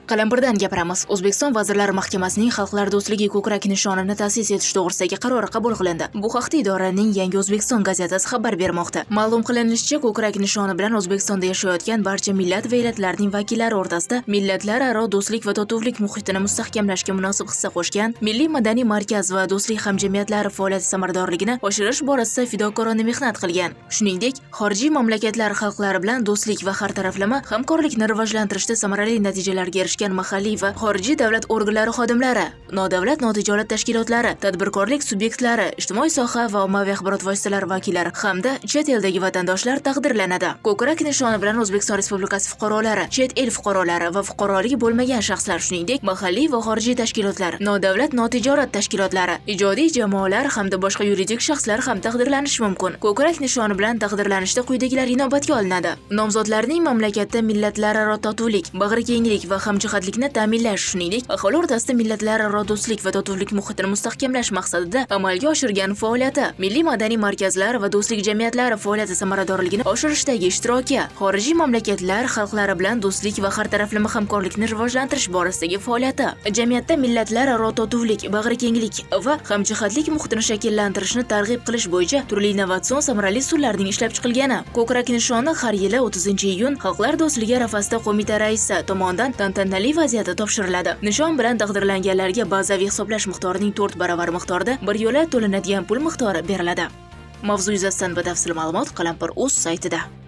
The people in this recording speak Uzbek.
Qalampirdan gapiramiz. O'zbekiston Vazirlar Mahkamasining Xalqlar do'stligi ko'krak nishonini ta'sis etish to'g'risidagi qarori qabul qilindi. Bu haqda idoraning Yangi O'zbekiston gazetasi xabar bermoqda. Ma'lum qilinishicha, ko'krak nishoni bilan O'zbekistonda yashayotgan barcha millat va elatlarning vakillari o'rtasida millatlararo do'stlik va totuvlik muhitini mustahkamlashga munosib hissa qo'shgan Milliy madaniy markaz va do'stlik hamjamiyatlari faoliyati samaradorligini oshirish borasida fidokorona mehnat qilgan. Shuningdek, xorijiy mamlakatlar xalqlari bilan do'stlik va har taraflama hamkorlikni rivojlantirishda samarali natijalarga erishgan mahalliy va xorijiy davlat organlari xodimlari, nodavlat notijorat tashkilotlari, tadbirkorlik subyektlari, ijtimoiy soha va ommaviy axborot vositalari vakillari hamda chet eldagi vatandoshlar taqdirlanadi. Ko'krak nishoni bilan O'zbekiston Respublikasi fuqarolari, chet el fuqarolari va fuqaroligi bo'lmagan shaxslar, shuningdek mahalliy va xorijiy tashkilotlar, nodavlat notijorat tashkilotlari, ijodiy jamoalar hamda boshqa yuridik shaxslar ham taqdirlanishi mumkin. Ko'krak nishoni bilan taqdirlanishda quyidagilar inobatga olinadi: nomzodlarning mamlakatda millatlararo totuvlik, bag'rikenglik va hamjihatlikni ta'minlash, shuningdek aholi o'rtasida millatlararo do'stlik va totuvlik muhitini mustahkamlash maqsadida amalga oshirgan faoliyati, milliy madaniy markazlar va do'stlik jamiyatlari faoliyati samaradorligini oshirishdagi ishtiroki, xorijiy mamlakatlar xalqlari bilan do'stlik va har taraflama hamkorlikni rivojlantirish borasidagi faoliyati, jamiyatda millatlararo totuvlik, bag'rikenglik va hamjihatlik muhitini shakllantirishni targ'ib qilish bo'yicha turli innovatsion samarali usullarning ishlab chiqilgani. Ko'krak nishoni har yili 30-iyun Xalqlar do'stligi arafasida qo'mita raisi tomonidan tantanali vaziyatda topshiriladi. Nishon bilan taqdirlanganlarga bazaviy hisoblash miqdorining 4 baravar miqdorida bir yo'la to'lanadigan pul miqdori beriladi. Mavzu yuzasidan batafsil ma'lumot Qalampir.uz saytida.